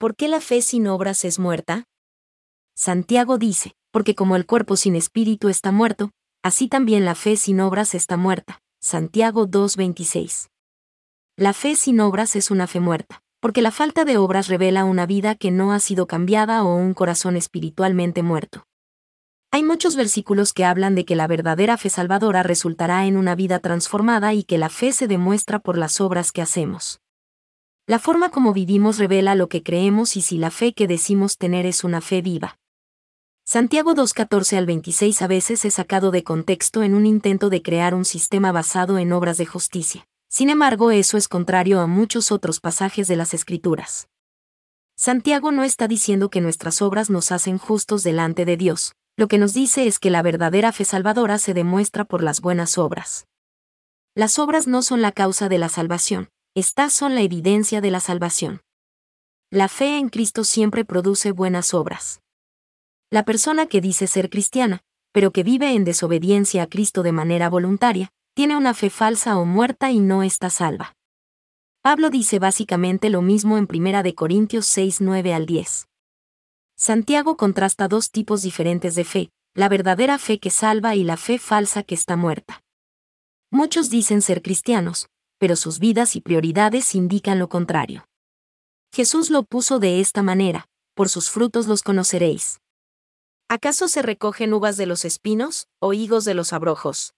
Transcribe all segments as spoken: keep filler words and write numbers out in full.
¿Por qué la fe sin obras es muerta? Santiago dice, porque como el cuerpo sin espíritu está muerto, así también la fe sin obras está muerta. Santiago dos veintiséis. La fe sin obras es una fe muerta, porque la falta de obras revela una vida que no ha sido cambiada o un corazón espiritualmente muerto. Hay muchos versículos que hablan de que la verdadera fe salvadora resultará en una vida transformada y que la fe se demuestra por las obras que hacemos. La forma como vivimos revela lo que creemos y si la fe que decimos tener es una fe viva. Santiago dos catorce al veintiséis a veces es sacado de contexto en un intento de crear un sistema basado en obras de justicia. Sin embargo, eso es contrario a muchos otros pasajes de las Escrituras. Santiago no está diciendo que nuestras obras nos hacen justos delante de Dios. Lo que nos dice es que la verdadera fe salvadora se demuestra por las buenas obras. Las obras no son la causa de la salvación, estas son la evidencia de la salvación. La fe en Cristo siempre produce buenas obras. La persona que dice ser cristiana, pero que vive en desobediencia a Cristo de manera voluntaria, tiene una fe falsa o muerta y no está salva. Pablo dice básicamente lo mismo en primera de Corintios seis nueve al diez. Santiago contrasta dos tipos diferentes de fe, la verdadera fe que salva y la fe falsa que está muerta. Muchos dicen ser cristianos, pero sus vidas y prioridades indican lo contrario. Jesús lo puso de esta manera, por sus frutos los conoceréis. ¿Acaso se recogen uvas de los espinos, o higos de los abrojos?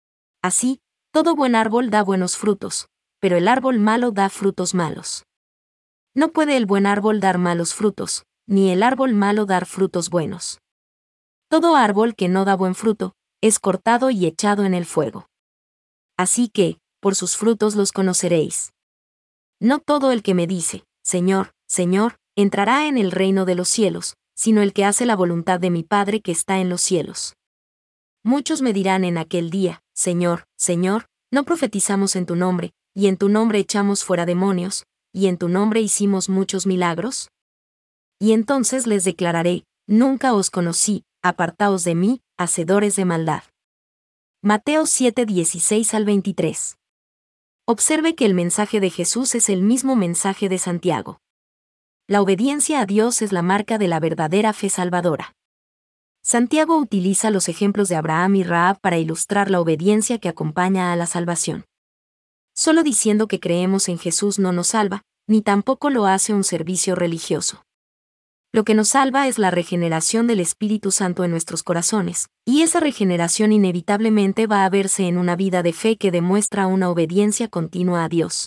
Así, todo buen árbol da buenos frutos, pero el árbol malo da frutos malos. No puede el buen árbol dar malos frutos, ni el árbol malo dar frutos buenos. Todo árbol que no da buen fruto, es cortado y echado en el fuego. Así que, por sus frutos los conoceréis. No todo el que me dice, Señor, Señor, entrará en el reino de los cielos, sino el que hace la voluntad de mi Padre que está en los cielos. Muchos me dirán en aquel día, Señor, Señor, ¿no profetizamos en tu nombre, y en tu nombre echamos fuera demonios, y en tu nombre hicimos muchos milagros? Y entonces les declararé, nunca os conocí, apartaos de mí, hacedores de maldad. Mateo siete dieciséis al veintitrés. Observe que el mensaje de Jesús es el mismo mensaje de Santiago. La obediencia a Dios es la marca de la verdadera fe salvadora. Santiago utiliza los ejemplos de Abraham y Rahab para ilustrar la obediencia que acompaña a la salvación. Solo diciendo que creemos en Jesús no nos salva, ni tampoco lo hace un servicio religioso. Lo que nos salva es la regeneración del Espíritu Santo en nuestros corazones, y esa regeneración inevitablemente va a verse en una vida de fe que demuestra una obediencia continua a Dios.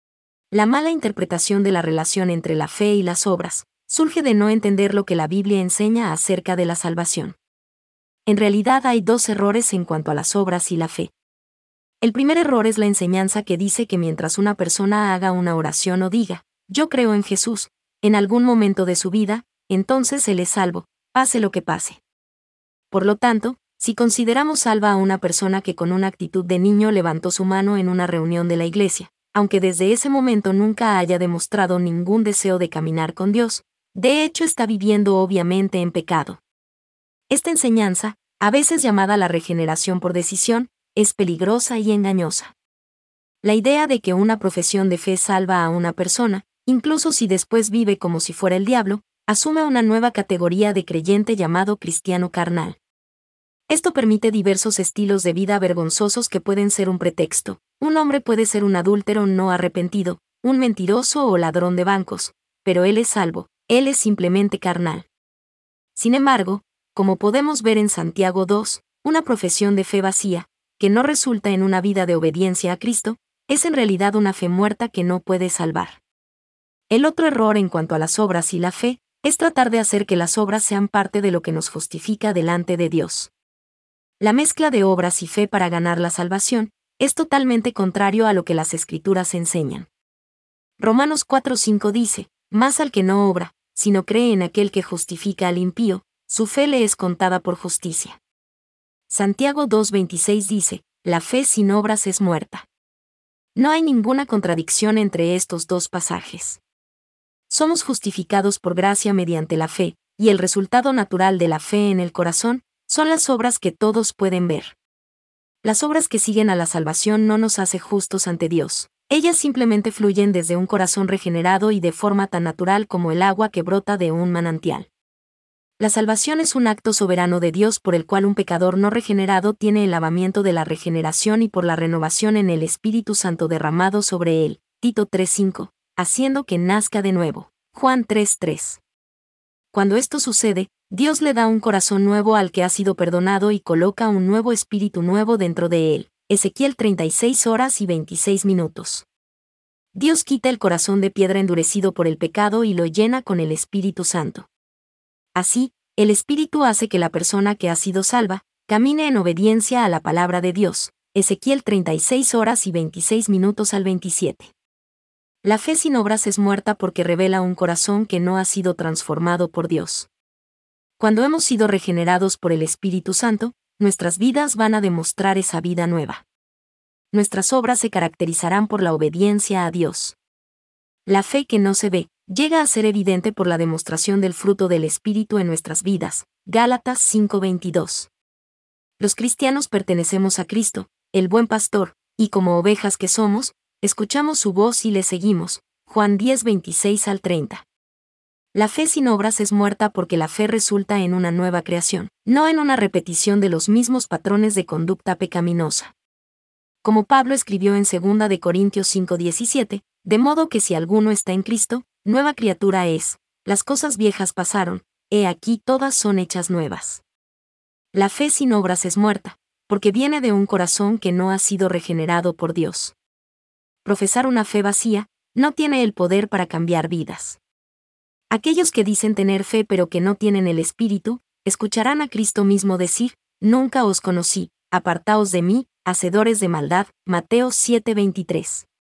La mala interpretación de la relación entre la fe y las obras surge de no entender lo que la Biblia enseña acerca de la salvación. En realidad hay dos errores en cuanto a las obras y la fe. El primer error es la enseñanza que dice que mientras una persona haga una oración o diga, yo creo en Jesús, en algún momento de su vida, entonces él es salvo, pase lo que pase. Por lo tanto, si consideramos salva a una persona que con una actitud de niño levantó su mano en una reunión de la iglesia, aunque desde ese momento nunca haya demostrado ningún deseo de caminar con Dios, de hecho está viviendo obviamente en pecado. Esta enseñanza, a veces llamada la regeneración por decisión, es peligrosa y engañosa. La idea de que una profesión de fe salva a una persona, incluso si después vive como si fuera el diablo, asume una nueva categoría de creyente llamado cristiano carnal. Esto permite diversos estilos de vida vergonzosos que pueden ser un pretexto. Un hombre puede ser un adúltero no arrepentido, un mentiroso o ladrón de bancos, pero él es salvo, él es simplemente carnal. Sin embargo, como podemos ver en Santiago dos, una profesión de fe vacía, que no resulta en una vida de obediencia a Cristo, es en realidad una fe muerta que no puede salvar. El otro error en cuanto a las obras y la fe, es tratar de hacer que las obras sean parte de lo que nos justifica delante de Dios. La mezcla de obras y fe para ganar la salvación es totalmente contrario a lo que las Escrituras enseñan. Romanos cuatro cinco dice, más al que no obra, sino cree en aquel que justifica al impío, su fe le es contada por justicia. Santiago dos veintiséis dice, la fe sin obras es muerta. No hay ninguna contradicción entre estos dos pasajes. Somos justificados por gracia mediante la fe, y el resultado natural de la fe en el corazón son las obras que todos pueden ver. Las obras que siguen a la salvación no nos hace justos ante Dios, Ellas simplemente fluyen desde un corazón regenerado y de forma tan natural como el agua que brota de un manantial. La salvación es un acto soberano de Dios por el cual un pecador no regenerado tiene el lavamiento de la regeneración y por la renovación en el Espíritu Santo derramado sobre él, Tito tres cinco, haciendo que nazca de nuevo, Juan tres tres. Cuando esto sucede, Dios le da un corazón nuevo al que ha sido perdonado y coloca un nuevo espíritu nuevo dentro de él, Ezequiel treinta y seis horas y veintiséis minutos. Dios quita el corazón de piedra endurecido por el pecado y lo llena con el Espíritu Santo. Así, el Espíritu hace que la persona que ha sido salva, camine en obediencia a la palabra de Dios, Ezequiel treinta y seis horas y veintiséis minutos al veintisiete. La fe sin obras es muerta porque revela un corazón que no ha sido transformado por Dios. Cuando hemos sido regenerados por el Espíritu Santo, nuestras vidas van a demostrar esa vida nueva. Nuestras obras se caracterizarán por la obediencia a Dios. La fe que no se ve, llega a ser evidente por la demostración del fruto del Espíritu en nuestras vidas, Gálatas cinco veintidós. Los cristianos pertenecemos a Cristo, el buen pastor, y como ovejas que somos, escuchamos su voz y le seguimos, Juan diez veintiséis al treinta. La fe sin obras es muerta porque la fe resulta en una nueva creación, no en una repetición de los mismos patrones de conducta pecaminosa. Como Pablo escribió en segunda de Corintios cinco diecisiete, de modo que si alguno está en Cristo, nueva criatura es, las cosas viejas pasaron, he aquí todas son hechas nuevas. La fe sin obras es muerta, porque viene de un corazón que no ha sido regenerado por Dios. Profesar una fe vacía, no tiene el poder para cambiar vidas. Aquellos que dicen tener fe pero que no tienen el Espíritu, escucharán a Cristo mismo decir, nunca os conocí, apartaos de mí, hacedores de maldad, Mateo siete veintitrés.